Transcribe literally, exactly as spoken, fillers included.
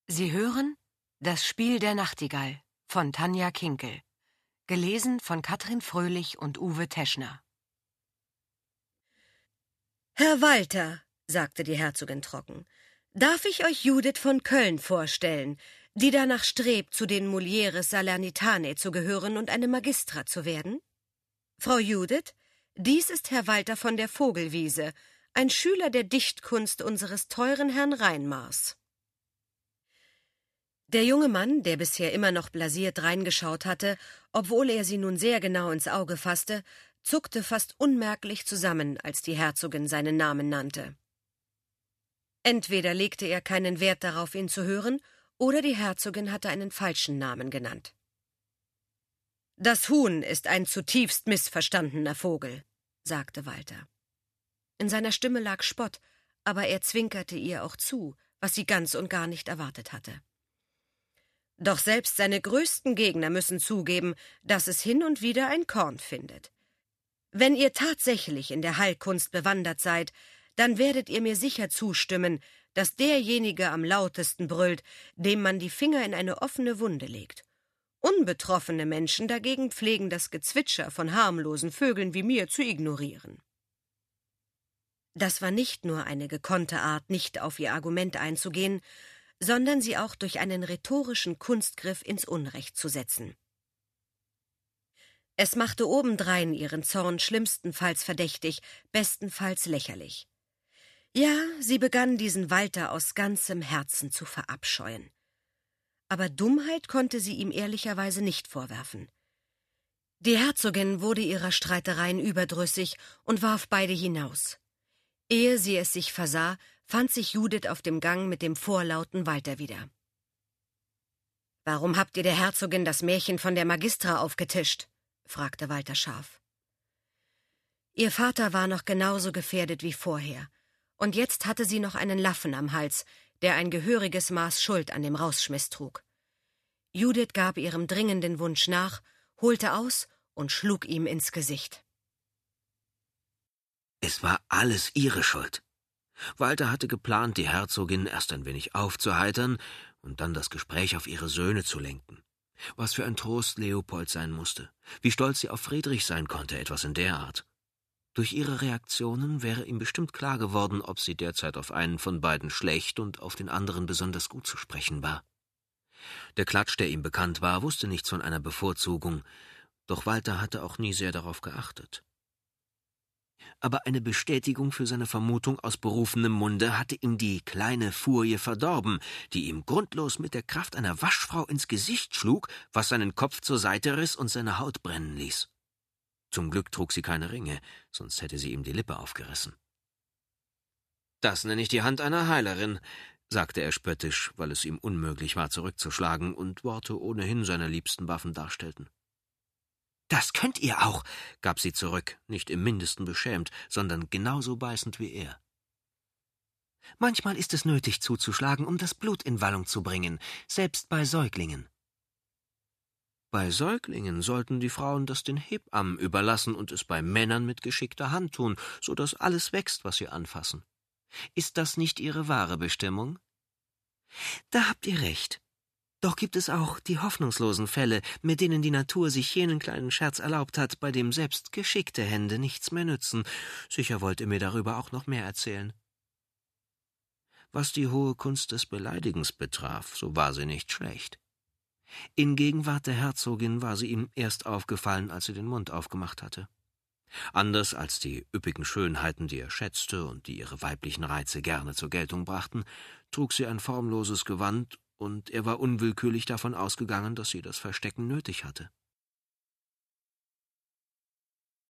Sie hören Das Spiel der Nachtigall von Tanja Kinkel, gelesen von Katrin Fröhlich und Uwe Teschner. »Herr Walter«, sagte die Herzogin trocken, »darf ich euch Judith von Köln vorstellen, die danach strebt, zu den Mulieres Salernitanae zu gehören und eine Magistra zu werden? Frau Judith, dies ist Herr Walter von der Vogelwiese, ein Schüler der Dichtkunst unseres teuren Herrn Reinmars.« Der junge Mann, der bisher immer noch blasiert reingeschaut hatte, obwohl er sie nun sehr genau ins Auge fasste, zuckte fast unmerklich zusammen, als die Herzogin seinen Namen nannte. Entweder legte er keinen Wert darauf, ihn zu hören, oder die Herzogin hatte einen falschen Namen genannt. »Das Huhn ist ein zutiefst missverstandener Vogel«, sagte Walter. In seiner Stimme lag Spott, aber er zwinkerte ihr auch zu, was sie ganz und gar nicht erwartet hatte. Doch selbst seine größten Gegner müssen zugeben, dass es hin und wieder ein Korn findet. Wenn ihr tatsächlich in der Heilkunst bewandert seid, dann werdet ihr mir sicher zustimmen, dass derjenige am lautesten brüllt, dem man die Finger in eine offene Wunde legt. Unbetroffene Menschen dagegen pflegen das Gezwitscher von harmlosen Vögeln wie mir zu ignorieren. Das war nicht nur eine gekonnte Art, nicht auf ihr Argument einzugehen, sondern sie auch durch einen rhetorischen Kunstgriff ins Unrecht zu setzen. Es machte obendrein ihren Zorn schlimmstenfalls verdächtig, bestenfalls lächerlich. Ja, sie begann diesen Walter aus ganzem Herzen zu verabscheuen. Aber Dummheit konnte sie ihm ehrlicherweise nicht vorwerfen. Die Herzogin wurde ihrer Streitereien überdrüssig und warf beide hinaus. Ehe sie es sich versah, fand sich Judith auf dem Gang mit dem vorlauten Walter wieder. »Warum habt ihr der Herzogin das Märchen von der Magistra aufgetischt?« fragte Walter scharf. Ihr Vater war noch genauso gefährdet wie vorher, und jetzt hatte sie noch einen Laffen am Hals, der ein gehöriges Maß Schuld an dem Rausschmiss trug. Judith gab ihrem dringenden Wunsch nach, holte aus und schlug ihm ins Gesicht. Es war alles ihre Schuld. Walter hatte geplant, die Herzogin erst ein wenig aufzuheitern und dann das Gespräch auf ihre Söhne zu lenken. Was für ein Trost Leopold sein musste. Wie stolz sie auf Friedrich sein konnte, etwas in der Art. Durch ihre Reaktionen wäre ihm bestimmt klar geworden, ob sie derzeit auf einen von beiden schlecht und auf den anderen besonders gut zu sprechen war. Der Klatsch, der ihm bekannt war, wusste nichts von einer Bevorzugung, doch Walter hatte auch nie sehr darauf geachtet. Aber eine Bestätigung für seine Vermutung aus berufenem Munde hatte ihm die kleine Furie verdorben, die ihm grundlos mit der Kraft einer Waschfrau ins Gesicht schlug, was seinen Kopf zur Seite riss und seine Haut brennen ließ. Zum Glück trug sie keine Ringe, sonst hätte sie ihm die Lippe aufgerissen. »Das nenne ich die Hand einer Heilerin«, sagte er spöttisch, weil es ihm unmöglich war, zurückzuschlagen und Worte ohnehin seine liebsten Waffen darstellten. »Das könnt ihr auch«, gab sie zurück, nicht im Mindesten beschämt, sondern genauso beißend wie er. »Manchmal ist es nötig zuzuschlagen, um das Blut in Wallung zu bringen, selbst bei Säuglingen.« Bei Säuglingen sollten die Frauen das den Hebammen überlassen und es bei Männern mit geschickter Hand tun, so dass alles wächst, was sie anfassen. Ist das nicht ihre wahre Bestimmung? Da habt ihr recht. Doch gibt es auch die hoffnungslosen Fälle, mit denen die Natur sich jenen kleinen Scherz erlaubt hat, bei dem selbst geschickte Hände nichts mehr nützen. Sicher wollt ihr mir darüber auch noch mehr erzählen. Was die hohe Kunst des Beleidigens betraf, so war sie nicht schlecht. In Gegenwart der Herzogin war sie ihm erst aufgefallen, als sie den Mund aufgemacht hatte. Anders als die üppigen Schönheiten, die er schätzte und die ihre weiblichen Reize gerne zur Geltung brachten, trug sie ein formloses Gewand, und er war unwillkürlich davon ausgegangen, dass sie das Verstecken nötig hatte.